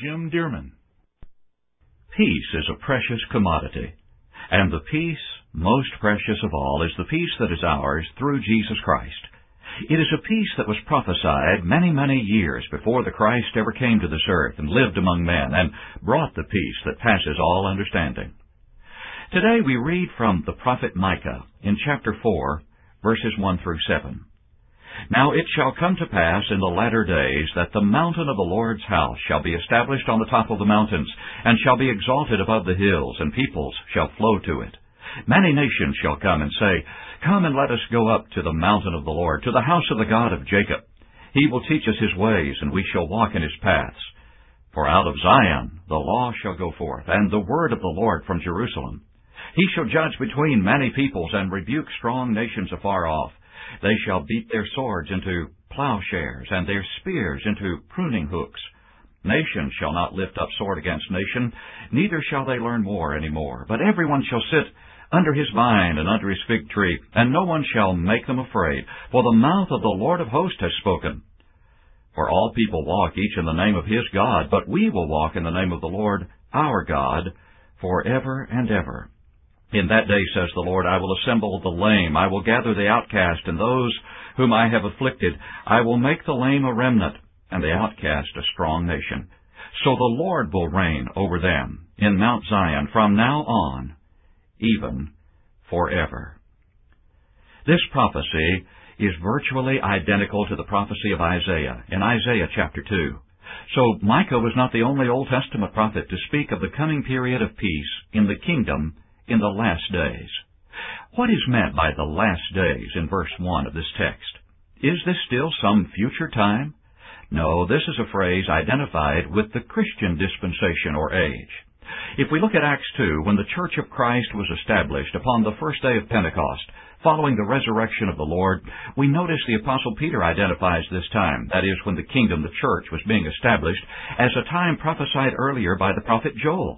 Jim Dearman. Peace is a precious commodity, and the peace most precious of all is the peace that is ours through Jesus Christ. It is a peace that was prophesied many, many years before the Christ ever came to this earth and lived among men and brought the peace that passes all understanding. Today we read from the prophet Micah in chapter 4, verses 1 through 7. Now it shall come to pass in the latter days that the mountain of the Lord's house shall be established on the top of the mountains, and shall be exalted above the hills, and peoples shall flow to it. Many nations shall come and say, Come and let us go up to the mountain of the Lord, to the house of the God of Jacob. He will teach us his ways, and we shall walk in his paths. For out of Zion the law shall go forth, and the word of the Lord from Jerusalem. He shall judge between many peoples, and rebuke strong nations afar off. They shall beat their swords into plowshares, and their spears into pruning hooks. Nation shall not lift up sword against nation, neither shall they learn war any more. But everyone shall sit under his vine and under his fig tree, and no one shall make them afraid, for the mouth of the Lord of hosts has spoken. For all people walk each in the name of his God, but we will walk in the name of the Lord our God forever and ever. In that day, says the Lord, I will assemble the lame, I will gather the outcast, and those whom I have afflicted. I will make the lame a remnant, and the outcast a strong nation. So the Lord will reign over them in Mount Zion from now on, even forever. This prophecy is virtually identical to the prophecy of Isaiah in Isaiah chapter 2. So Micah was not the only Old Testament prophet to speak of the coming period of peace in the kingdom in the last days. What is meant by the last days in verse 1 of this text? Is this still some future time? No, this is a phrase identified with the Christian dispensation or age. If we look at Acts 2, when the Church of Christ was established upon the first day of Pentecost, following the resurrection of the Lord, we notice the Apostle Peter identifies this time, that is, when the kingdom, the church, was being established, as a time prophesied earlier by the prophet Joel.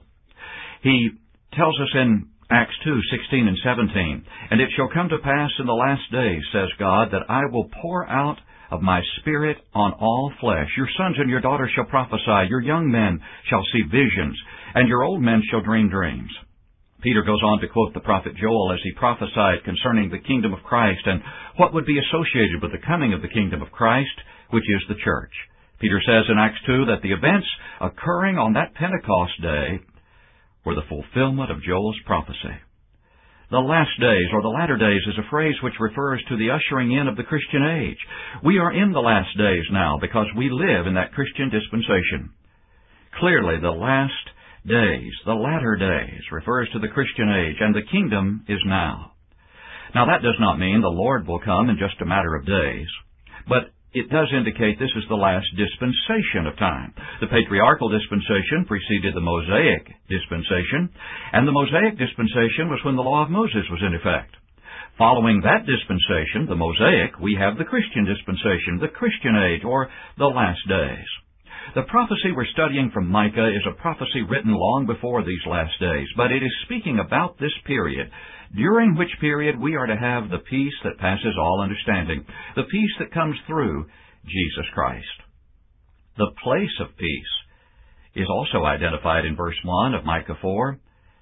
He tells us in Acts 2:16 and 17, And it shall come to pass in the last days, says God, that I will pour out of my Spirit on all flesh. Your sons and your daughters shall prophesy, your young men shall see visions, and your old men shall dream dreams. Peter goes on to quote the prophet Joel as he prophesied concerning the kingdom of Christ and what would be associated with the coming of the kingdom of Christ, which is the church. Peter says in Acts 2 that the events occurring on that Pentecost day were the fulfillment of Joel's prophecy. The last days, or the latter days, is a phrase which refers to the ushering in of the Christian age. We are in the last days now because we live in that Christian dispensation. Clearly, the last days, the latter days, refers to the Christian age, and the kingdom is now. Now, that does not mean the Lord will come in just a matter of days, but it does indicate this is the last dispensation of time. The patriarchal dispensation preceded the Mosaic dispensation, and the Mosaic dispensation was when the law of Moses was in effect. Following that dispensation, the Mosaic, we have the Christian dispensation, the Christian age, or the last days. The prophecy we're studying from Micah is a prophecy written long before these last days, but it is speaking about this period, during which period we are to have the peace that passes all understanding, the peace that comes through Jesus Christ. The place of peace is also identified in verse 1 of Micah 4,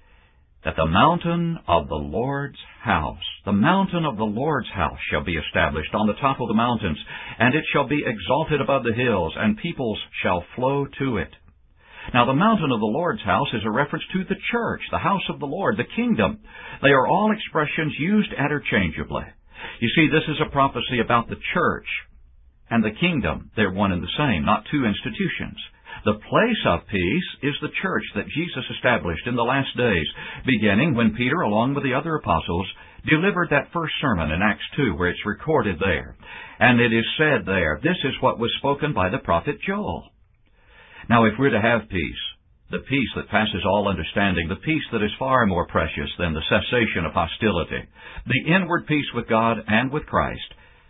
that the mountain of the Lord's house, the mountain of the Lord's house shall be established on the top of the mountains, and it shall be exalted above the hills, and peoples shall flow to it. Now, the mountain of the Lord's house is a reference to the church, the house of the Lord, the kingdom. They are all expressions used interchangeably. You see, this is a prophecy about the church and the kingdom. They're one and the same, not two institutions. The place of peace is the church that Jesus established in the last days, beginning when Peter, along with the other apostles, delivered that first sermon in Acts 2, where it's recorded there. And it is said there, this is what was spoken by the prophet Joel. Now, if we're to have peace, the peace that passes all understanding, the peace that is far more precious than the cessation of hostility, the inward peace with God and with Christ,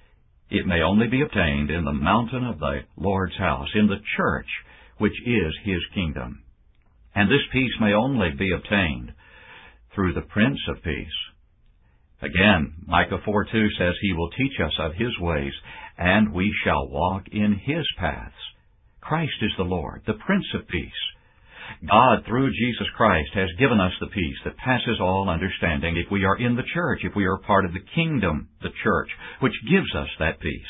it may only be obtained in the mountain of the Lord's house, in the church, which is His kingdom. And this peace may only be obtained through the Prince of Peace. Again, Micah 4:2 says He will teach us of His ways, and we shall walk in His paths. Christ is the Lord, the Prince of Peace. God, through Jesus Christ, has given us the peace that passes all understanding if we are in the church, if we are part of the kingdom, the church, which gives us that peace.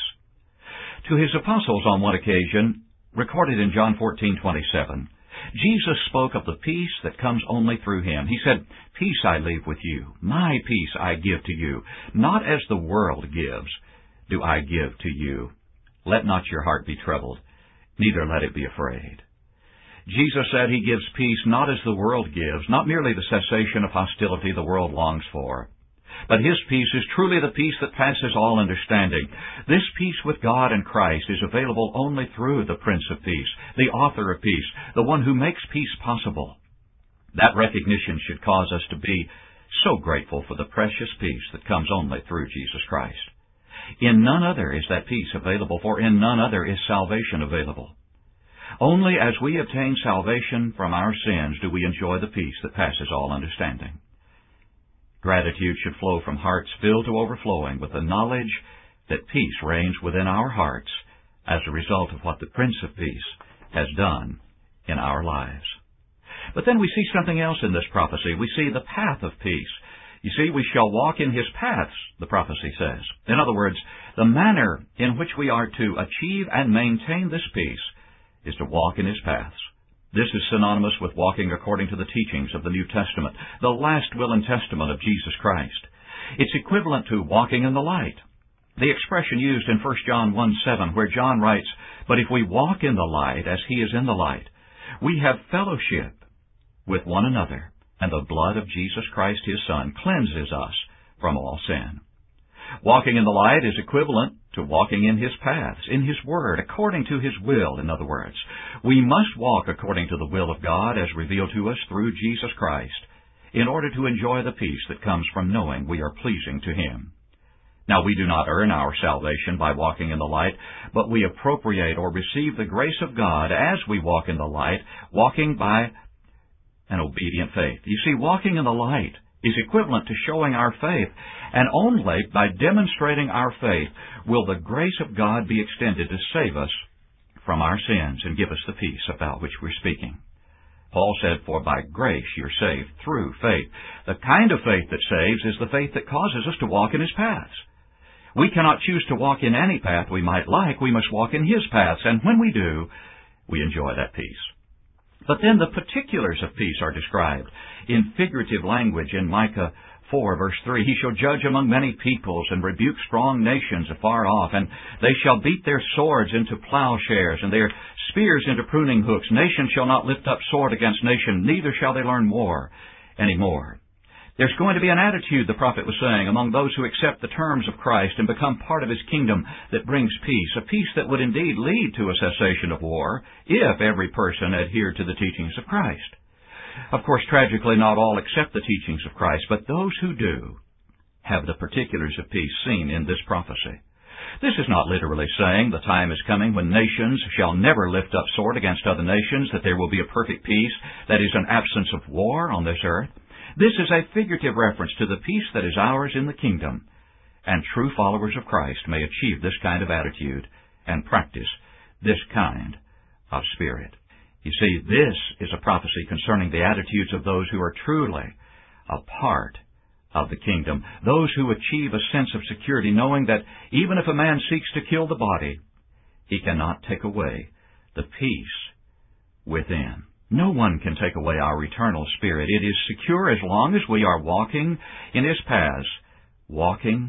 To his apostles on one occasion, recorded in John 14:27, Jesus spoke of the peace that comes only through him. He said, "Peace I leave with you, my peace I give to you. Not as the world gives, do I give to you. Let not your heart be troubled, neither let it be afraid." Jesus said he gives peace not as the world gives, not merely the cessation of hostility the world longs for, but his peace is truly the peace that passes all understanding. This peace with God and Christ is available only through the Prince of Peace, the author of peace, the one who makes peace possible. That recognition should cause us to be so grateful for the precious peace that comes only through Jesus Christ. In none other is that peace available, for in none other is salvation available. Only as we obtain salvation from our sins do we enjoy the peace that passes all understanding. Gratitude should flow from hearts filled to overflowing with the knowledge that peace reigns within our hearts as a result of what the Prince of Peace has done in our lives. But then we see something else in this prophecy. We see the path of peace. You see, we shall walk in his paths, the prophecy says. In other words, the manner in which we are to achieve and maintain this peace is to walk in his paths. This is synonymous with walking according to the teachings of the New Testament, the last will and testament of Jesus Christ. It's equivalent to walking in the light. The expression used in 1 John 1:7, where John writes, "But if we walk in the light as he is in the light, we have fellowship with one another, and the blood of Jesus Christ his Son cleanses us from all sin." Walking in the light is equivalent to walking in his paths, in his word, according to his will, in other words. We must walk according to the will of God as revealed to us through Jesus Christ in order to enjoy the peace that comes from knowing we are pleasing to him. Now, we do not earn our salvation by walking in the light, but we appropriate or receive the grace of God as we walk in the light, walking by an obedient faith. You see, walking in the light is equivalent to showing our faith, and only by demonstrating our faith will the grace of God be extended to save us from our sins and give us the peace about which we're speaking. Paul said, "For by grace you're saved through faith." The kind of faith that saves is the faith that causes us to walk in his paths. We cannot choose to walk in any path we might like. We must walk in his paths, and when we do, we enjoy that peace. But then the particulars of peace are described in figurative language in Micah 4, verse 3. "He shall judge among many peoples and rebuke strong nations afar off, and they shall beat their swords into plowshares and their spears into pruning hooks. Nation shall not lift up sword against nation, neither shall they learn war any more." There's going to be an attitude, the prophet was saying, among those who accept the terms of Christ and become part of his kingdom that brings peace, a peace that would indeed lead to a cessation of war if every person adhered to the teachings of Christ. Of course, tragically, not all accept the teachings of Christ, but those who do have the particulars of peace seen in this prophecy. This is not literally saying the time is coming when nations shall never lift up sword against other nations, that there will be a perfect peace, that is, an absence of war on this earth. This is a figurative reference to the peace that is ours in the kingdom, and true followers of Christ may achieve this kind of attitude and practice this kind of spirit. You see, this is a prophecy concerning the attitudes of those who are truly a part of the kingdom, those who achieve a sense of security, knowing that even if a man seeks to kill the body, he cannot take away the peace within. No one can take away our eternal spirit. It is secure as long as we are walking in his paths, walking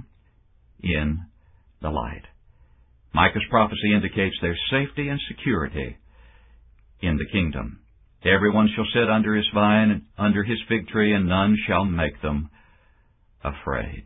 in the light. Micah's prophecy indicates there's safety and security in the kingdom. Everyone shall sit under his vine and under his fig tree, and none shall make them afraid.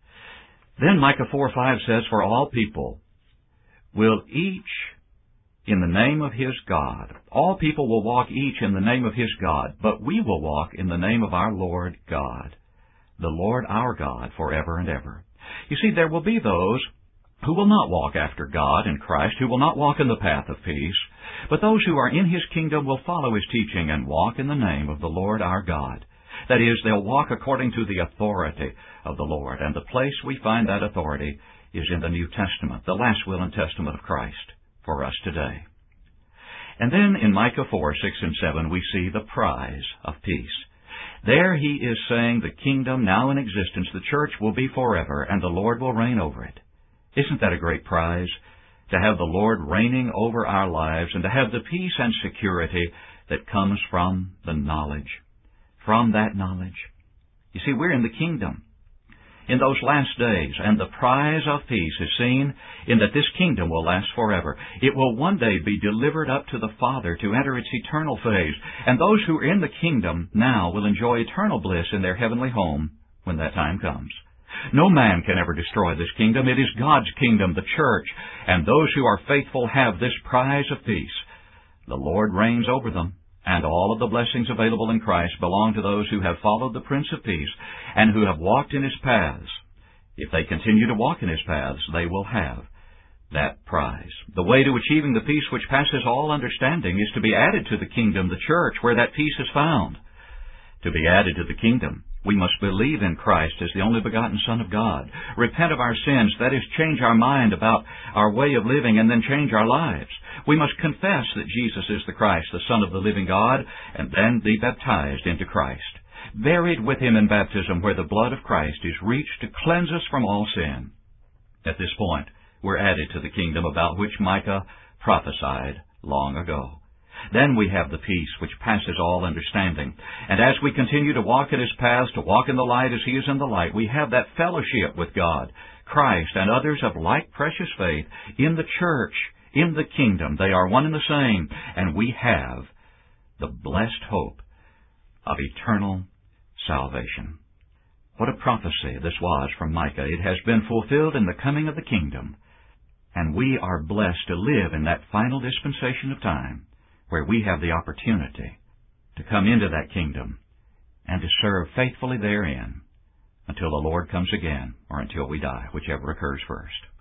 Then Micah 4:5 says, "For all people will each in the name of his God." All people will walk each in the name of his God, but we will walk in the name of our Lord God, the Lord our God, forever and ever. You see, there will be those who will not walk after God and Christ, who will not walk in the path of peace, but those who are in his kingdom will follow his teaching and walk in the name of the Lord our God. That is, they'll walk according to the authority of the Lord, and the place we find that authority is in the New Testament, the last will and testament of Christ for us today. And then in Micah 4, 6 and 7, we see the prize of peace. There he is saying the kingdom now in existence, the church, will be forever, and the Lord will reign over it. Isn't that a great prize? To have the Lord reigning over our lives, and to have the peace and security that comes from the knowledge. From that knowledge. You see, we're in the kingdom in those last days, and the prize of peace is seen in that this kingdom will last forever. It will one day be delivered up to the Father to enter its eternal phase, and those who are in the kingdom now will enjoy eternal bliss in their heavenly home when that time comes. No man can ever destroy this kingdom. It is God's kingdom, the church, and those who are faithful have this prize of peace. The Lord reigns over them, and all of the blessings available in Christ belong to those who have followed the Prince of Peace and who have walked in His paths. If they continue to walk in His paths, they will have that prize. The way to achieving the peace which passes all understanding is to be added to the kingdom, the church, where that peace is found. To be added to the kingdom, we must believe in Christ as the only begotten Son of God, repent of our sins, that is, change our mind about our way of living, and then change our lives. We must confess that Jesus is the Christ, the Son of the living God, and then be baptized into Christ, buried with Him in baptism, where the blood of Christ is reached to cleanse us from all sin. At this point, we're added to the kingdom about which Micah prophesied long ago. Then we have the peace which passes all understanding. And as we continue to walk in His paths, to walk in the light as He is in the light, we have that fellowship with God, Christ, and others of like precious faith in the church, in the kingdom. They are one and the same, and we have the blessed hope of eternal salvation. What a prophecy this was from Micah. It has been fulfilled in the coming of the kingdom, and we are blessed to live in that final dispensation of time, where we have the opportunity to come into that kingdom and to serve faithfully therein until the Lord comes again, or until we die, whichever occurs first.